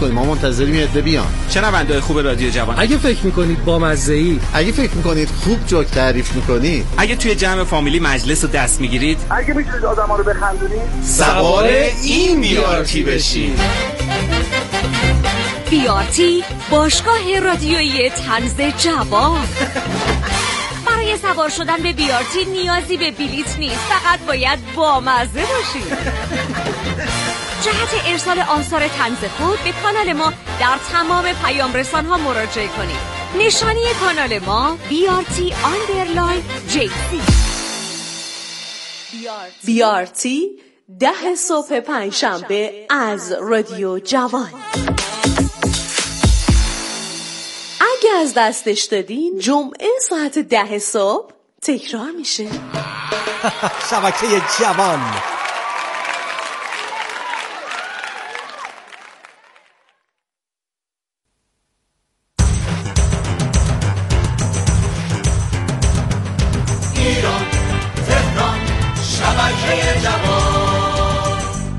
ما منتظریم عده بیان. شنونده‌های خوب رادیو جوان، اگه فکر میکنید بامزه‌ای، اگه فکر میکنید خوب جوک تعریف میکنید، اگه توی جمع فامیلی مجلس رو دست میگیرید، اگه میتونید آدما رو بخندونید، سوار این بیارتی بشین. بیارتی باشگاه رادیویی طنز جوان. برای سوار شدن به بیارتی نیازی به بلیت نیست، فقط باید بامزه باشید. جهت ارسال آثار طنز خود به کانال ما در تمام پیام رسان‌ها مراجعه کنید. نشانی کانال ما BRT_JC. بیارتی 10 صبح پنجشنبه از رادیو جوان. اگه از دستش دادین جمعه ساعت 10 صبح تکرار میشه. شبکه جوان. ایران، تهران، شبکه جوان.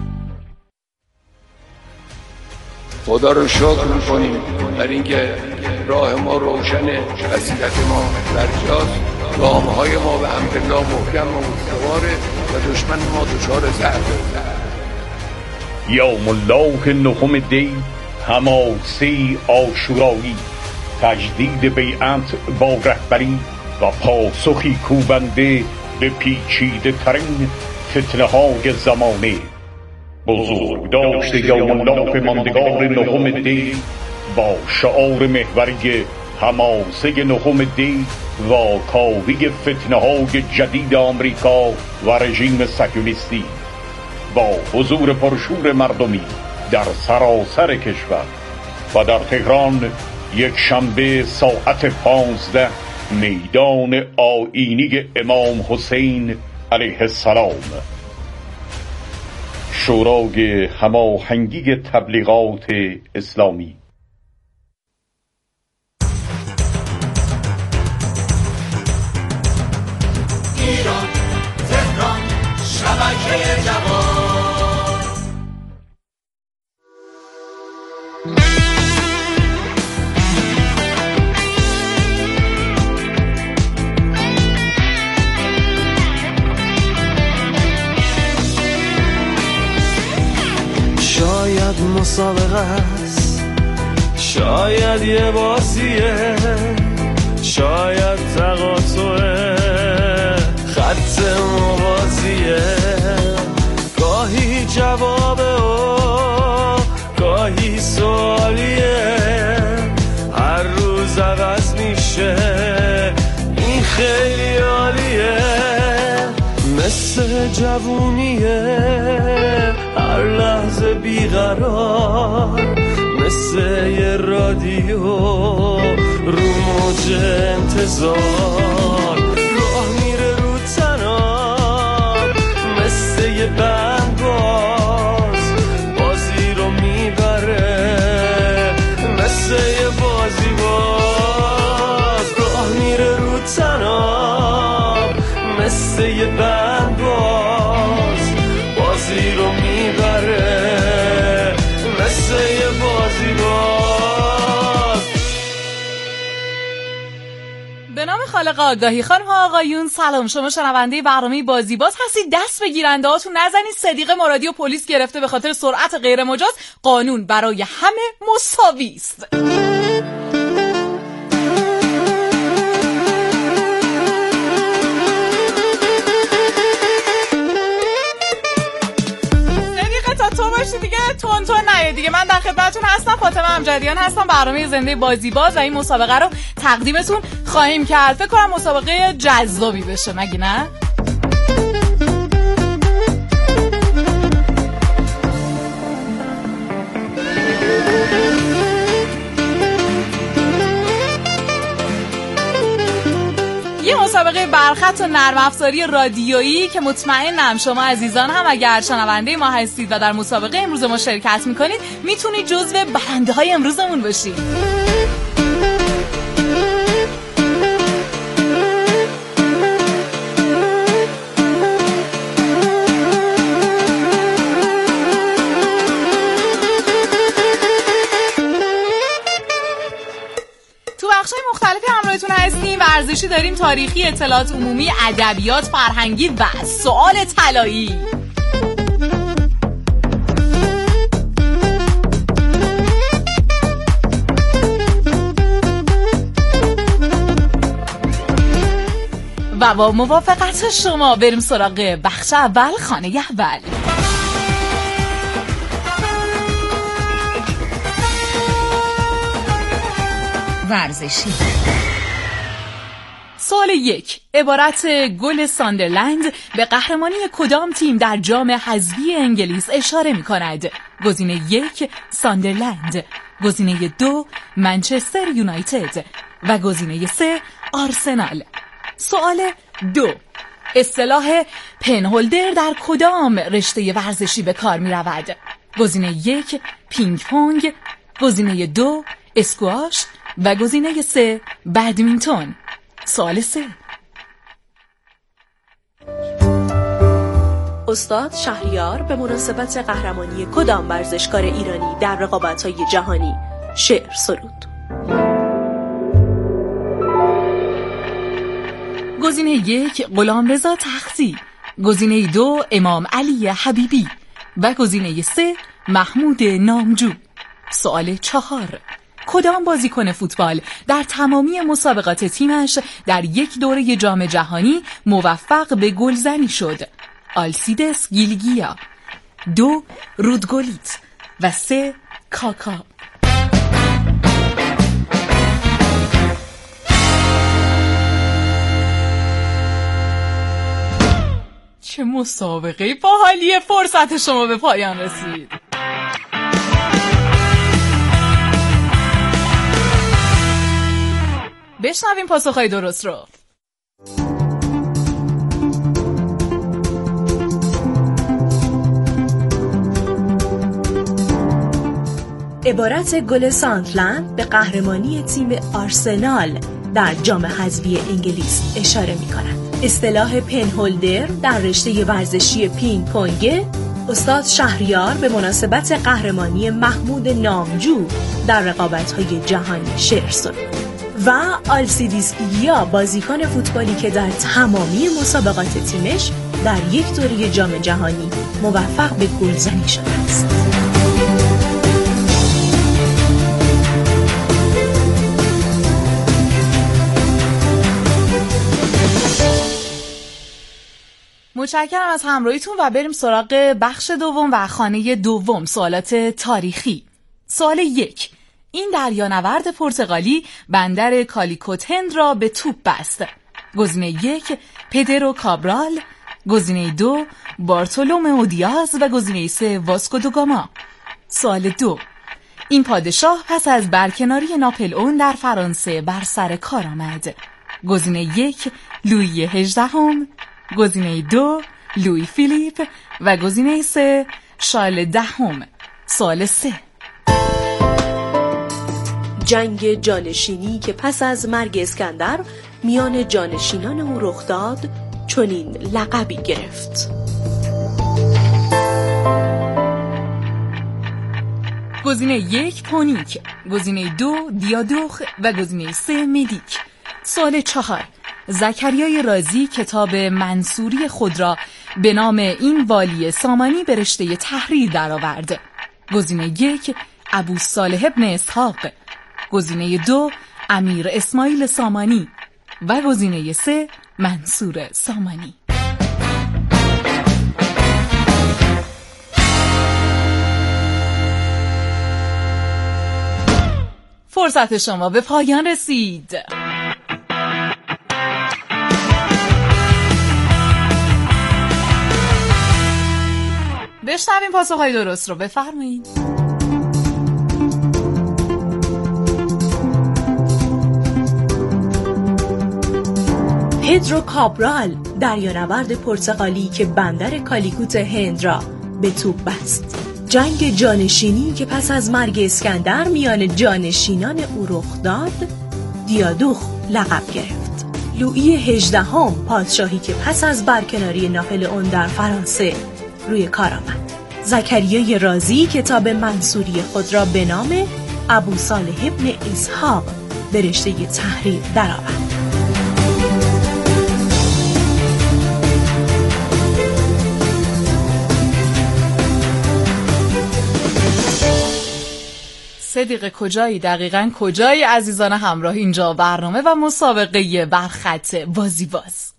خدا رو شکر میکنیم در اینکه راه ما روشنه، بصیرت ما برجاست، گام‌های ما به حمدالله محکم و استواره و دشمن ما دچار ضعف. یوم الله نهم دی، حماسه عاشورایی، تجدید بیعت با رهبری و پاسخی کوبنده به پیچیده ترین فتنه های زمانه. بزرگ داشته یوم الله ماندگار نهم دی با شعار محوری حماسه نهم دی و کاوی فتنه های جدید آمریکا و رژیم صهیونیستی، با حضور پرشور مردمی در سراسر کشور و در تهران یک شنبه ساعت 15 میدان آیینی امام حسین علیه السلام. شورای هماهنگی تبلیغات اسلامی. ایران، تهران، شبکه جوان. شاید مسابقه است، شاید یه بازیه، شاید تقاطعه، خط موازیه، گاهی جوابه و گاهی سوالیه، هر روز عوض میشه، این خیلی عالیه، مثل جوونیه، هر لحظه بیقرار، مثل یه رادیو رو موج انتظار، راه میره رو تنام، مثل یه بند بازی رو میبره، مثل یه بازی باز، راه میره رو تنام، مثل یه بند بازی رو میبره، مثل یه بازی باز. به نام خالق آگاهی. خانم ها آقایون سلام، شما شنونده برنامه بازی باز هستید. دست به گیرنده هاتون نزنید. صدیق مرادی و پلیس گرفته به خاطر سرعت غیر مجاز. قانون برای همه مساوی است. تو باشی دیگه، تون نه دیگه. من در خدمتتون هستم، فاطمه امجدیان هستم. برنامه زنده بازی باز و این مسابقه رو تقدیمتون خواهیم کرد. فکر کنم مسابقه جذابی بشه، مگه نه؟ یه مسابقه برخط و نرم افزاری رادیویی که مطمئنم شما عزیزان هم اگر شنونده ما هستید و در مسابقه امروز ما شرکت میکنید میتونید جزو برنده های امروزمون باشید. همراهتون هستیم. ورزشی داریم، تاریخی، اطلاعات عمومی، ادبیات، فرهنگی و سوال طلایی. و با موافقت شما بریم سراغ بخش اول، خانه اول. ورزشی. سوال 1. عبارت گل ساندرلند به قهرمانی کدام تیم در جام حذفی انگلیس اشاره می کند؟ گزینه 1 ساندرلند، گزینه 2 منچستر یونایتد و گزینه 3 آرسنال. سوال 2. اصطلاح پنهولدر در کدام رشته ورزشی به کار می رود؟ گزینه 1 پینگ پونگ، گزینه 2 اسکواش و گزینه 3 بدمینتون. سوال 3. استاد شهریار به مناسبت قهرمانی کدام ورزشکار ایرانی در رقابت‌های جهانی شعر سرود؟ گزینه 1 غلامرضا تختی، گزینه 2 امام علی حبیبی و گزینه 3 محمود نامجو. سوال 4. کدام بازیکن فوتبال در تمامی مسابقات تیمش در یک دوره جام جهانی موفق به گلزنی شد؟ آلسیدس گیلگیا، 2 رودگولیت و 3 کاکا. چه مسابقه باحالیه. فرصت شما به پایان رسید. بشنویم پاسخهای درست رو. عبارت گل ساندرلند به قهرمانی تیم آرسنال در جام حذفی انگلیس اشاره می کند. اصطلاح پنهولدر در رشته ورزشی پینگ پونگ استاد شهریار به مناسبت قهرمانی محمود نامجو در رقابت‌های جهانی شعر سرود. و آلسیدیس گیلگیا بازیکن فوتبالی که در تمامی مسابقات تیمش در یک دوره جام جهانی موفق به گلزنی شده است. متشکرم از همراهیتون و بریم سراغ بخش دوم و خانه دوم، سوالات تاریخی. سوال 1. این دریانورد پرتغالی بندر کالیکوت هند را به توپ بست. گزینه 1 پدرو کابرال، گزینه 2 بارتولومئو دیاز و گزینه 3 واسکو دو گاما. سوال 2. این پادشاه پس از برکناری ناپلئون در فرانسه بر سر کار آمد. گزینه 1 لویی 18، گزینه 2 لویی فیلیپ و گزینه 3 شارل دهم. سوال 3. جنگ جانشینی که پس از مرگ اسکندر میان جانشینان او رخ داد چنین لقبی گرفت. گزینه 1 پونیک، گزینه 2 دیادوخ و گزینه 3 مدیک. سوال 4. زکریای رازی کتاب منصوری خود را به نام این والی سامانی به رشته تحریر درآورد. گزینه 1 ابوصالح ابن اسحاق، گزینه 2 امیر اسماعیل سامانی و گزینه 3 منصور سامانی. فرصت شما به پایان رسید. بشنویم پاسخهای درست رو. بفرمایید. پدرو کابرال دریانورد پرتغالی که بندر کالیکوت هند را به توپ بست. جنگ جانشینی که پس از مرگ اسکندر میان جانشینان او رخ داد دیادوخ لقب گرفت. لویی 18 پادشاهی که پس از برکناری ناپلئون در فرانسه روی کار آمد. زکریای رازی کتاب منصوری خود را به نام ابوصالح ابن اسحاق به رشته تحریر درآورد. صدیق کجایی؟ دقیقاً کجایی عزیزان همراه اینجا برنامه و مسابقه برخط بازی باز.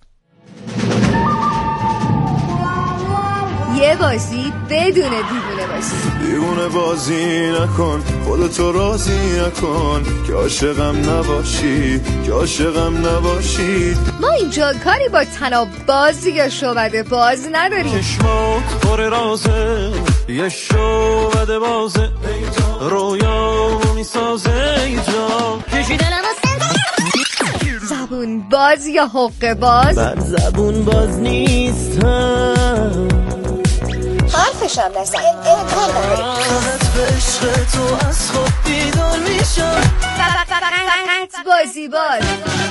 یه بازی بدون دیوونه بازی. دیوونه بازی نکن، خودتو راضی نکن، که عاشقم نباشی، که عاشقم نباشی. ما اینجا کاری با تناب بازی یا شعبده باز نداریم. چشمات پر رازه، یه شعبده بازه، رویامو میسازه اینجا. کشی دلمو زبون باز یا حقه باز؟ من زبون باز نیستم، حرفشم نزن، امکان نداری. عشق تو از خود بیدار میشم. فقط بازی باز.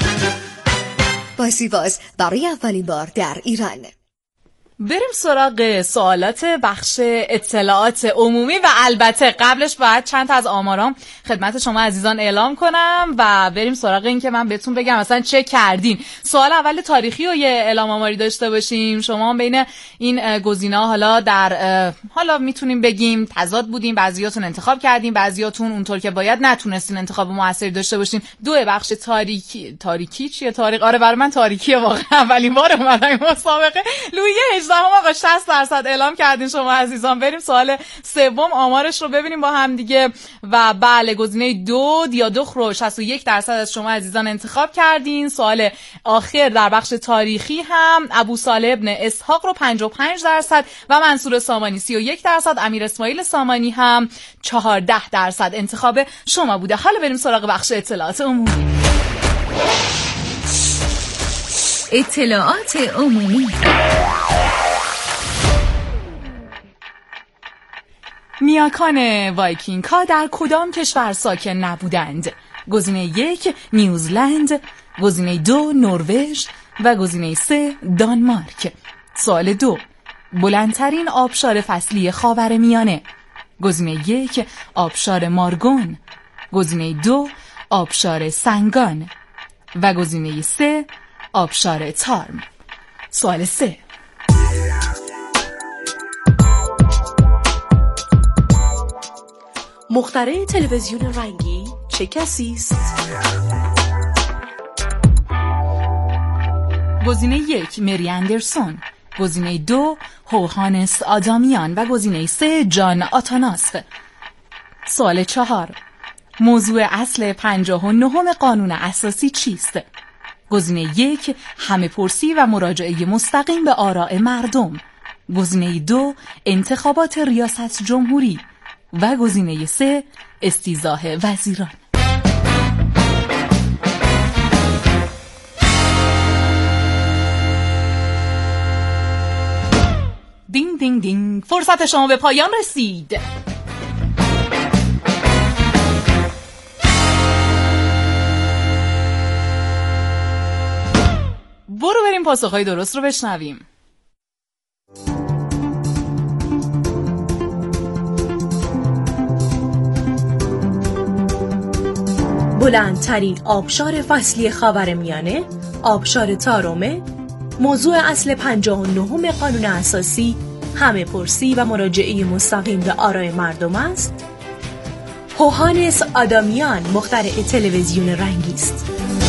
بازی باز برای اولین بار در ایران. بریم سراغ سوالات بخش اطلاعات عمومی و البته قبلش باید چند تا از آمارام خدمت شما عزیزان اعلام کنم و بریم سراغ این که من بهتون بگم مثلا چه کردین. سوال اول تاریخی و یه اعلام آماری داشته باشیم. شما بین این گزینه‌ها حالا میتونیم بگیم تضاد بودیم، بعضیاتون انتخاب کردین، بعضیاتون اونطور که باید نتونستین انتخاب موثری داشته باشین. دو بخش تاریکی چیه؟ تاریخ. آره برای من تاریکیه واقعا. اولین بار اومدم این مسابقه. لویه 18 آقا 60% اعلام کردین شما عزیزان. بریم سوال سوم آمارش رو ببینیم با هم دیگه. و بله گزینه 2 دیادوخ رو 61% از شما عزیزان انتخاب کردین. سوال آخر در بخش تاریخی هم ابو صالح ابن اسحاق رو 55% و منصور سامانی 31%، امیر اسماعیل سامانی هم 14% انتخاب شما بوده. حالا بریم سراغ بخش اطلاعات عمومی. اطلاعات عمومی. نیاکان وایکینگ ها در کدام کشور ساکن نبودند؟ گزینه 1 نیوزلند، گزینه 2 نروژ و گزینه 3 دانمارک. سوال 2 بلندترین آبشار فصلی خاورمیانه. گزینه 1 آبشار مارگون، گزینه 2 آبشار سنگان و گزینه 3 آبشار تارم. سوال 3 مخترع تلویزیون رنگی چه کسی است؟ گزینه 1 مری اندرسون، گزینه 2 هوهانس آدامیان و گزینه 3 جان آتاناسف. سوال 4 موضوع اصل 59 قانون اساسی چیست؟ گزینه 1 همه پرسی و مراجعه مستقیم به آراء مردم، گزینه 2 انتخابات ریاست جمهوری و گزینه 3 استیضاح وزیران. دینگ دینگ دینگ، فرصت شما به پایان رسید. برو بریم پاسخهای درست رو بشنویم. بلندترین آبشار فصلی خاورمیانه آبشار تارومه. موضوع اصل 59 قانون اساسی همه پرسی و مراجعه مستقیم به آراء مردم است. هوهانس آدامیان مخترع تلویزیون رنگی است.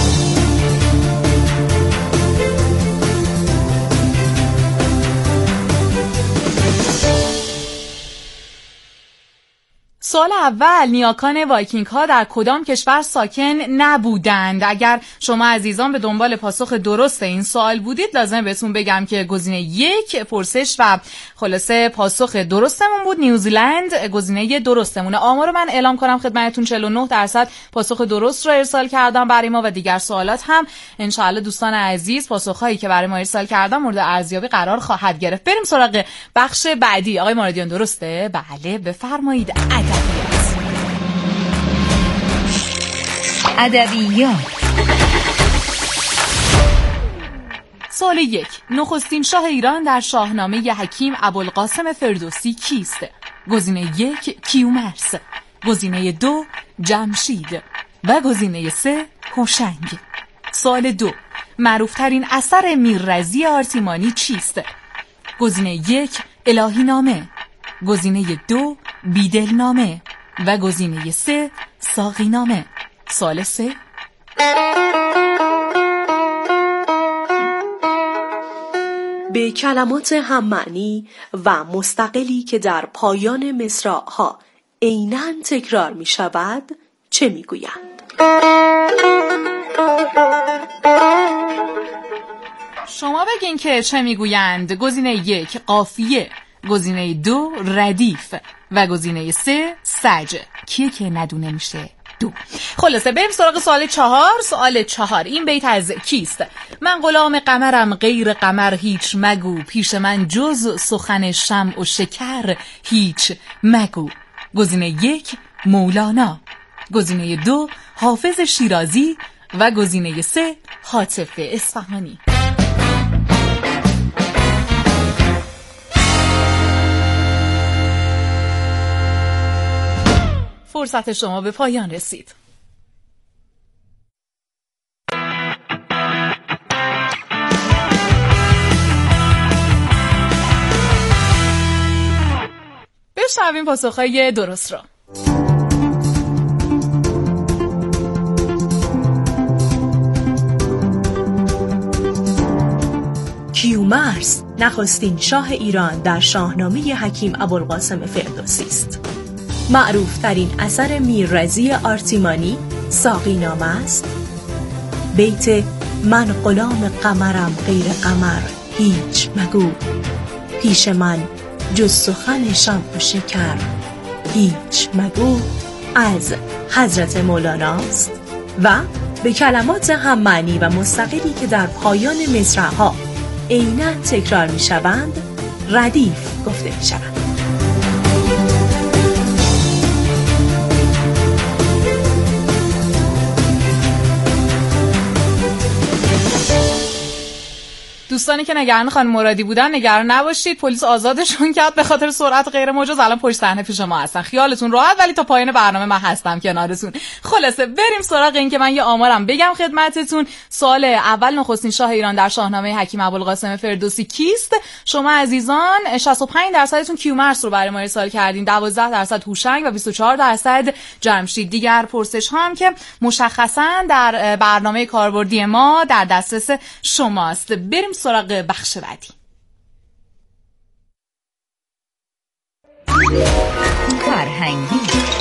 سوال اول نیاکان وایکینگ ها در کدام کشور ساکن نبودند؟ اگر شما عزیزان به دنبال پاسخ درست این سوال بودید لازم بهتون بگم که گزینه 1 پرسش و خلاصه پاسخ درستمون بود نیوزیلند. گزینه درستمونه. آمار رو من اعلام کنم خدمتتون 49% پاسخ درست رو ارسال کردم برای ما و دیگر سوالات هم انشاءالله دوستان عزیز پاسخهایی که برای ما ارسال کردن مورد ارزیابی قرار خواهد گرفت. بریم سراغ بخش بعدی. آقای مارادیان درسته؟ بله بفرمایید. ادبیات. سوال 1 نخستین شاه ایران در شاهنامه حکیم ابوالقاسم فردوسی کیست؟ گزینه 1 کیومرث، گزینه 2 جمشید و گزینه 3 هوشنگ. سوال 2. معروفترین اثر میررضی آرتیمانی چیست؟ گزینه 1 الهی نامه، گزینه 2 بیدل نامه و گزینه 3 ساقی نامه. سوال 3. به کلمات هم معنی و مستقلی که در پایان مصرع‌ها عیناً تکرار می شود چه می گویند؟ شما بگین که چه می گویند. گزینه 1 قافیه، گزینه 2 ردیف و گزینه 3 سج. کیه که ندونه میشه 2. خلاصه بریم سراغ سوال 4. سوال 4 این بیت از کیست؟ من غلام قمرم غیر قمر هیچ مگو، پیش من جز سخن شمع و شکر هیچ مگو. گزینه 1 مولانا، گزینه 2 حافظ شیرازی و گزینه 3 حاطف اصفهانی. فرصت شما به پایان رسید. بشنویم پاسخهای درست را. کیومرث نخستین شاه ایران در شاهنامه حکیم ابوالقاسم فردوسی است. معروف ترین اثر میررضی آرتیمانی ساقی نامه است. بیت من غلام قمرم غیر قمر هیچ مگو، پیش من جز سخن شمع و شکر هیچ مگو از حضرت مولانا است و به کلمات هم معنی و مستقلی که در پایان مصرع‌ها عیناً تکرار می شوند ردیف گفته می شوند. دوستانی که نگران خانم مرادی بودن نگران نباشید، پلیس آزادشون کرد به خاطر سرعت غیر مجاز. الان پشت صحنه پیش ما هستن، خیالتون راحت، ولی تا پایان برنامه من هستم کنارتون. خلاصه بریم سراغ این که من یه آمارم بگم خدمتتون. سوال اول نخستین شاه ایران در شاهنامه حکیم ابوالقاسم فردوسی کیست؟ شما عزیزان 65% کیومرث رو برای ما ارسال کردین، 12% هوشنگ و 24% جمشید. دیگر پرسش ها هم که مشخصا در برنامه کاربردی ما در دسترس شماست. بریم سراغ بخش بعدی. فرهنگی.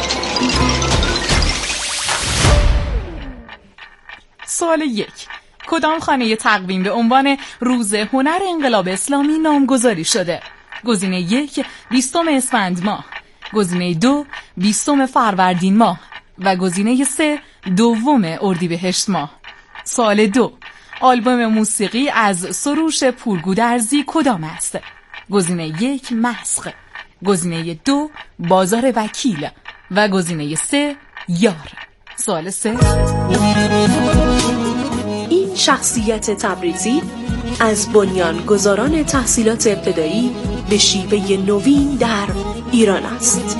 سوال 1. کدام خانه تقویم به عنوان روز هنر انقلاب اسلامی نامگذاری شده؟ گزینه 1 20 اسفند ماه، گزینه 2 20 فروردین ماه و گزینه 3 2 اردیبهشت ماه. سوال 2. آلبوم موسیقی از سروش پورگودرزی کدام است؟ گزینه 1 مسخ، گزینه 2 بازار وکیل و گزینه 3 یار. سوال 3. این شخصیت تبریزی از بنیانگذاران تحصیلات ابتدایی به شیوه نوین در ایران است.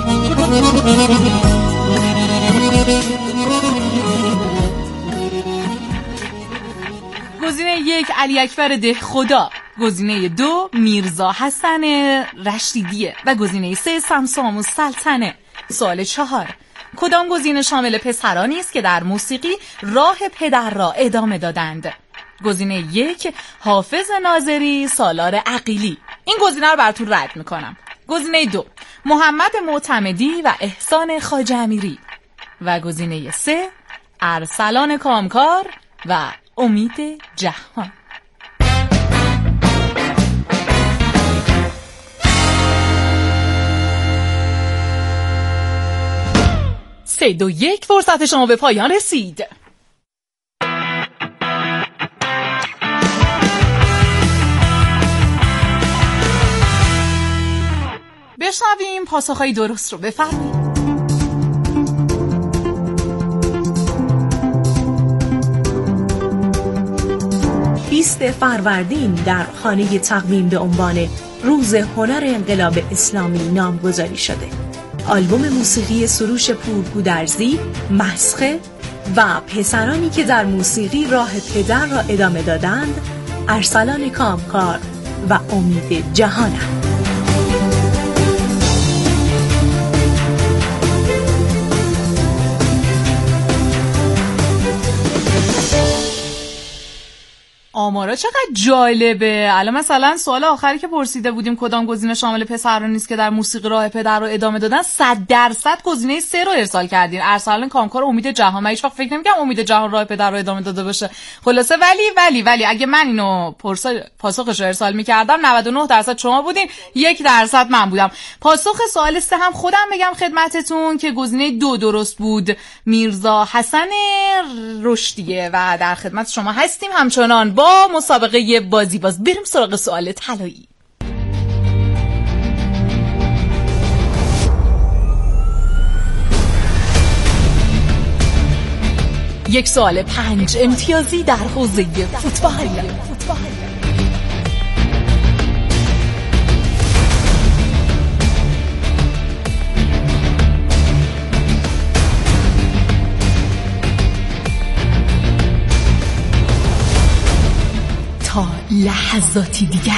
گزینه 1 علی اکبر دهخدا، گزینه 2 میرزا حسن رشیدیه و گزینه 3 سمسام السلطنه. سوال 4. کدام گزینه شامل پسرانی است که در موسیقی راه پدر را ادامه دادند؟ گزینه 1 حافظ ناظری، سالار عقیلی. این گزینه رو براتون رد میکنم. گزینه 2 محمد معتمدی و احسان خواجه امیری و گزینه 3 ارسلان کامکار و امید جهان. 3 2 1 فرصت شما به پایان رسید. بشنویم پاسخهای درست رو. بفرمایید. 20 فروردین در خانه تقویم به عنوان روز هنر انقلاب اسلامی نامگذاری شده. آلبوم موسیقی سروش پورگودرزی، مسخه و پسرانی که در موسیقی راه پدر را ادامه دادند، ارسلان کامکار و امید جهانند. آمارا چقدر جالبه. الان مثلا سوال آخری که پرسیده بودیم کدام گزینه شامل پسران نیست که در موسیقی راه پدر رو ادامه دادن، 100% گزینه 3 رو ارسال کردین. ارسلان کامکار، امید جهان. من هیچ وقت فکر نمی‌کردم امید جهان راه پدر رو ادامه داده باشه. خلاصه ولی اگه من اینو پاسخش رو ارسال می‌کردم 99% شما بودین، 1% من بودم. پاسخ سوال 3 هم خودم بگم خدمتتون که گزینه 2 درست بود. میرزا حسن رشدیه و در خدمت شما هستیم همچنان با مسابقه بازی باز. بریم سراغ سوال طلایی. یک سوال 5 امتیازی در حوزه فوتبال. تا لحظاتی دیگر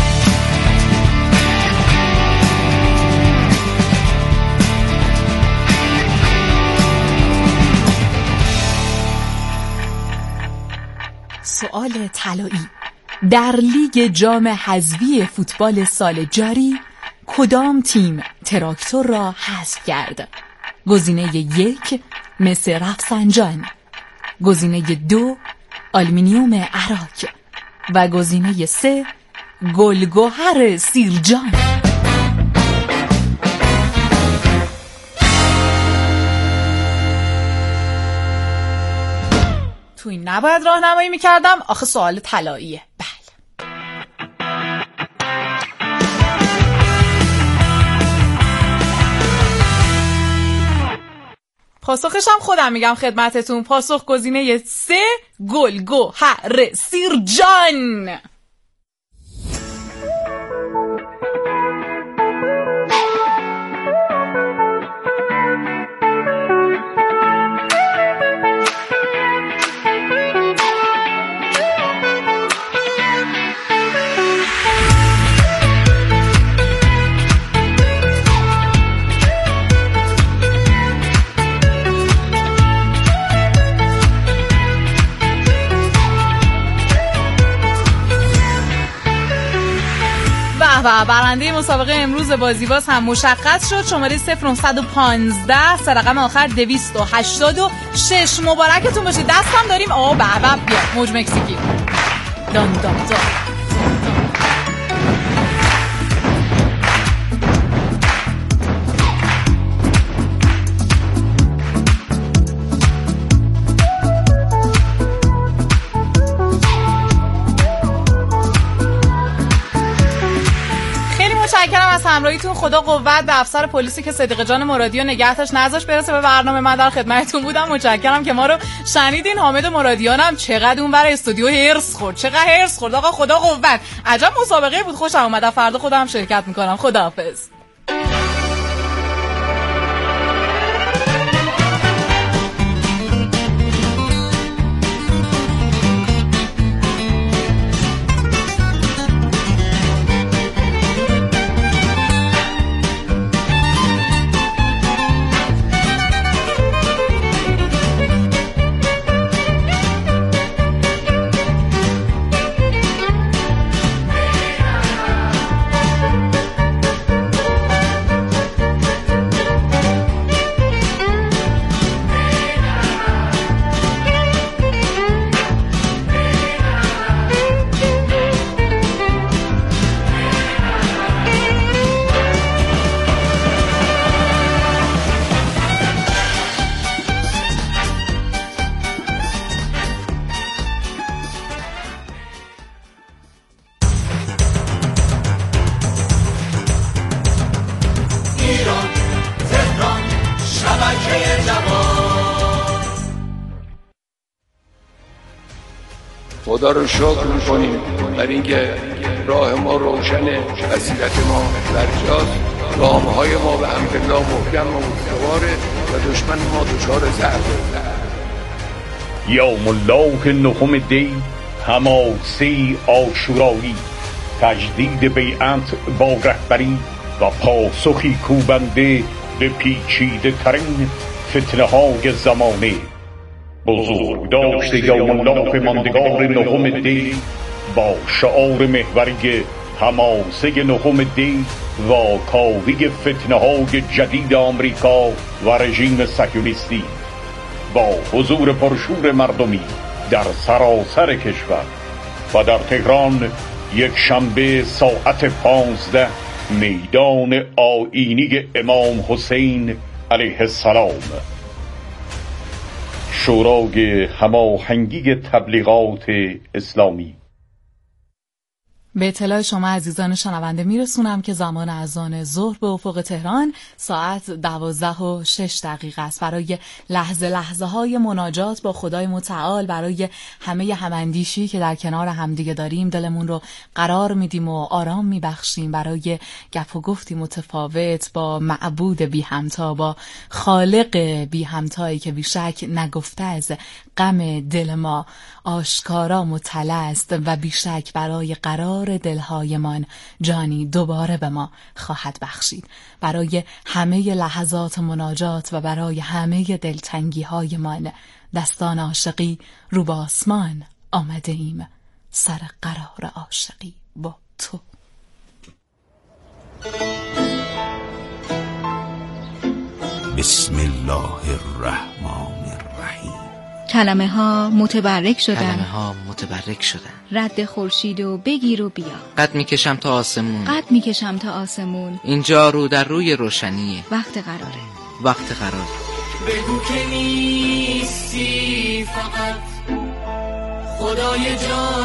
سوال طلایی. در لیگ جام حذفی فوتبال سال جاری کدام تیم تراکتور را حذف کرد؟ گزینه 1 مس رفسنجان، گزینه 2 آلومینیوم عراق و گزینه 3 گلگهر سیرجان. تو این نباید راهنمایی میکردم، آخه سوال طلاییه. بله. پاسخش هم خودم میگم خدمتتون. پاسخ گزینه 3 گلگهر سیرجان. و برنده مسابقه امروز بازیباز هم مشخص شد. شماره 0915 سه رقم آخر 286. مبارکتون باشه. دستم داریم. بیا موج مکزیکی. دان دان دان. متشکرم از همراهیتون. خدا قوت به افسر پلیسی که صدیق جان مرادی و نگهتش نذاش برسه به برنامه. من در خدمتتون بودم. متشکرم که ما رو شنیدین. حامد مرادیان هم چقدر اون برای استودیو هرس خورد. آقا خدا قوت. عجب مسابقه بود. خوشم اومد. فردا خودم شرکت میکنم. خداحافظ. خدا رو شکر میکنیم بر اینکه راه ما روشنه، بصیرت ما برجاست گام‌های ما به حمدالله محکم و استواره و دشمن ما دچار ضعف. یوم الله نهم دی حماسه عاشورایی، تجدید بیعت با رهبری و پاسخی کوبنده به پیچیده ترین فتنه های زمانه. بزرگ داشت یوم الله ماندگار نهم دی با شعار محوری حماسه نهم دی و کاوی فتنه های جدید آمریکا و رژیم صهیونیستی، با حضور پرشور مردمی در سراسر کشور و در تهران یک شنبه ساعت 15 میدان آیینی امام حسین علیه السلام. شورای هماهنگی تبلیغات اسلامی. به اطلاع شما عزیزان شنونده میرسونم که زمان اذان ظهر به افق تهران ساعت 12:06 است. برای لحظه های مناجات با خدای متعال، برای همه هماندیشی که در کنار همدیگه داریم، دلمون رو قرار میدیم و آرام میبخشیم، برای گپ و گفتی متفاوت با معبود بی همتا، با خالق بی همتایی که بیشک نگفته از غم دل ما آشکارا مطلع است و بیشک برای قرار دلهایمان جانی دوباره به ما خواهد بخشید. برای همه لحظات مناجات و برای همه دلتنگی هایمان دستان عاشقی رو به آسمان آمده ایم، سر قرار عاشقی با تو. بسم الله الرحمن الرحیم. کلمه ها متبرک شدن، کلمه ها متبرک شدن. رد خورشید و بگیر و بیا. قد میکشم تا آسمون، قد میکشم تا آسمون. اینجا رو در روی روشنیه. وقت قراره، وقت قراره. بگو که نیستی فقط خدای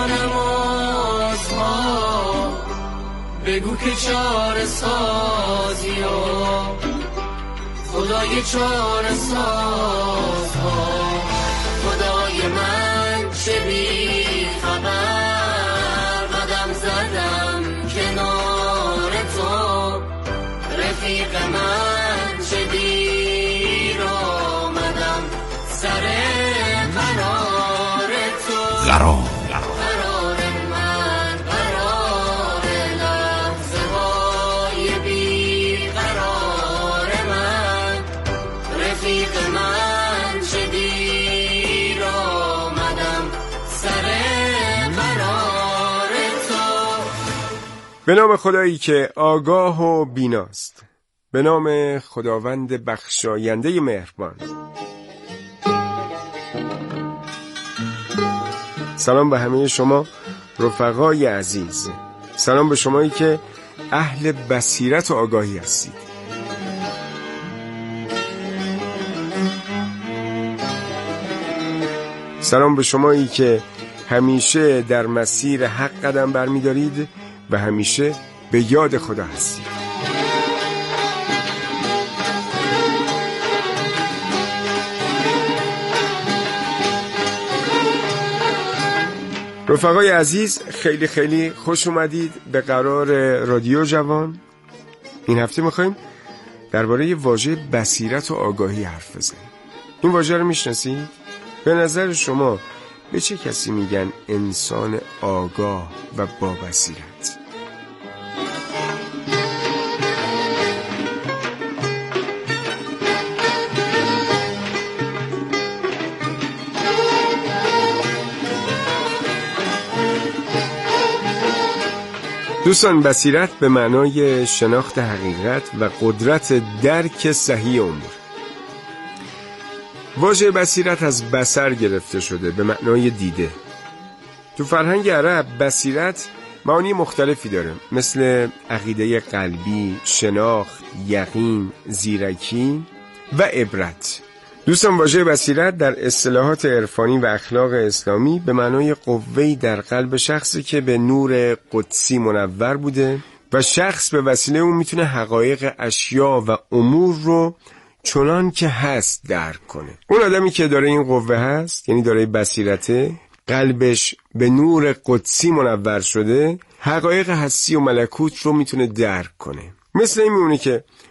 جانمازها، بگو که چاره سازی ها خدای چاره سازها. خدای من چه بی خبر قدم زدم کنار تو، رفیق من چه دیر آمدم سر قرار تو. قرار من قرار لحظه های بی قرار من، رفیق من چه دیر آمدم سر قرار تو. به نام خدایی که آگاه و بیناست، به نام خداوند بخشاینده مهربان. سلام به همه شما رفقای عزیز، سلام به شمایی که اهل بصیرت و آگاهی هستید. سلام به شمایی که همیشه در مسیر حق قدم برمی‌دارید و همیشه به یاد خدا هستید. رفقای عزیز، خیلی خیلی خوش اومدید به قرار رادیو جوان. این هفته میخوایم درباره واژه بصیرت و آگاهی حرف بزنیم. این واژه رو میشناسید؟ به نظر شما به چه کسی میگن انسان آگاه و با بصیرت؟ دوستان، بصیرت به معنای شناخت حقیقت و قدرت درک صحیح امور. واژه بصیرت از بصر گرفته شده به معنای دیده. تو فرهنگ عرب بصیرت معانی مختلفی داره، مثل عقیده قلبی، شناخت، یقین، زیرکی و عبرت. دوستان، واژه بصیرت در اصطلاحات عرفانی و اخلاق اسلامی به معنای قوه‌ای در قلب شخصی که به نور قدسی منور بوده و شخص به وسیله اون میتونه حقایق اشیا و امور رو چنان که هست درک کنه. اون آدمی که داره این قوه هست، یعنی داره بصیرته، قلبش به نور قدسی منور شده، حقایق هستی و ملکوت رو میتونه درک کنه. مثل این میمونه که